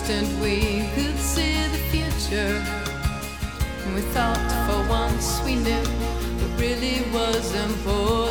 instant we could see the future. We thought for once we knew what really was important.